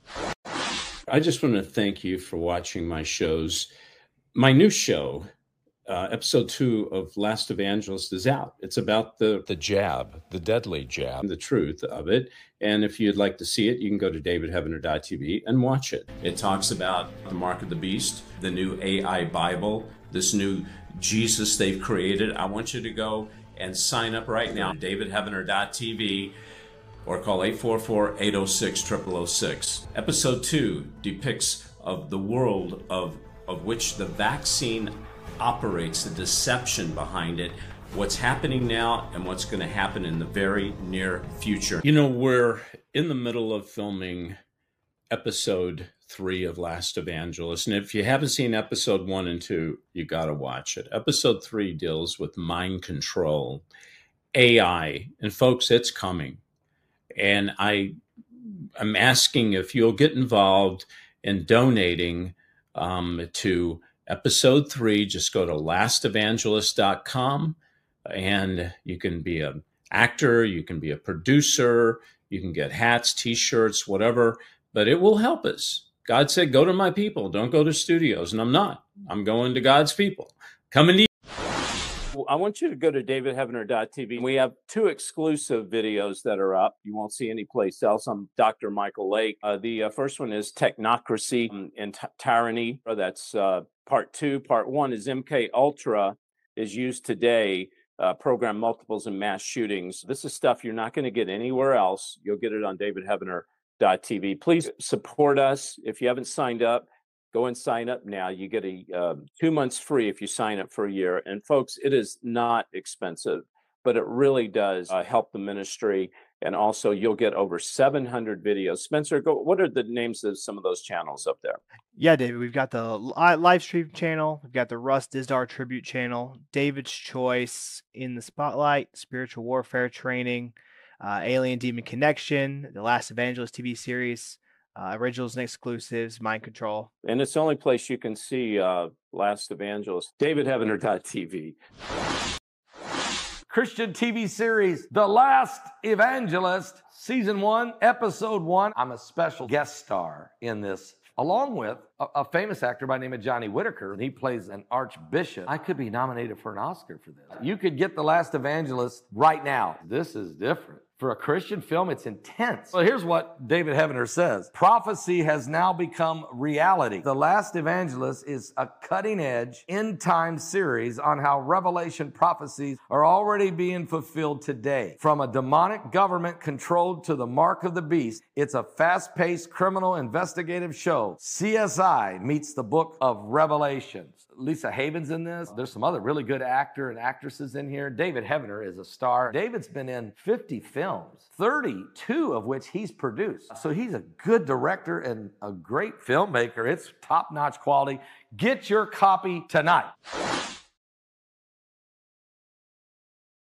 I just want to thank you for watching my shows. My new show, Uh, episode two of Last Evangelist, is out. It's about the, the jab, the deadly jab, the truth of it. And if you'd like to see it, you can go to david heavener dot t v and watch it. It talks about the mark of the beast, the new A I Bible, this new Jesus they've created. I want you to go and sign up right now, david heavener dot t v, or call eight four four, eight oh six, zero zero zero six. Episode two depicts of the world of, of which the vaccine operates, the deception behind it, what's happening now and what's going to happen in the very near future. You know, we're in the middle of filming episode three of Last Evangelist. And if you haven't seen episode one and two, you got to watch it. Episode three deals with mind control, A I. And folks, it's coming. And I, I'm asking if you'll get involved in donating um, to episode three. Just go to last evangelist dot com and you can be an actor, you can be a producer, you can get hats, t-shirts, whatever, but it will help us. God said, go to my people, don't go to studios. And I'm not. I'm going to God's people. Coming to you. I want you to go to david heavener dot t v. We have two exclusive videos that are up. You won't see any place else. I'm Doctor Michael Lake. Uh, the uh, first one is Technocracy and t- Tyranny. That's uh, part two. Part one is M K Ultra is used today uh, program multiples and mass shootings. This is stuff you're not going to get anywhere else. You'll get it on david heavener dot t v. Please support us. If you haven't signed up, go and sign up now. You get a uh, two months free if you sign up for a year. And folks, it is not expensive, but it really does uh, help the ministry. And also, you'll get over seven hundred videos. Spencer, go. What are the names of some of those channels up there? Yeah, David, we've got the li- live stream channel. We've got the Russ Dizdar tribute channel, David's Choice, In the Spotlight, Spiritual Warfare Training, uh, Alien Demon Connection, The Last Evangelist T V series, uh, originals and exclusives, Mind Control. And it's the only place you can see uh, Last Evangelist, david heavener dot t v. Christian T V series, The Last Evangelist, Season one, Episode one. I'm a special guest star in this, along with a, a famous actor by the name of Johnny Whitaker, and he plays an archbishop. I could be nominated for an Oscar for this. You could get The Last Evangelist right now. This is different. For a Christian film, it's intense. Well, here's what David Heavener says. Prophecy has now become reality. The Last Evangelist is a cutting-edge, end-time series on how Revelation prophecies are already being fulfilled today. From a demonic government controlled to the mark of the beast, it's a fast-paced criminal investigative show. C S I meets the book of Revelations. Lisa Haven's in this. There's some other really good actor and actresses in here. David Heavener is a star. David's been in fifty films, thirty-two of which he's produced. So he's a good director and a great filmmaker. It's top-notch quality. Get your copy tonight.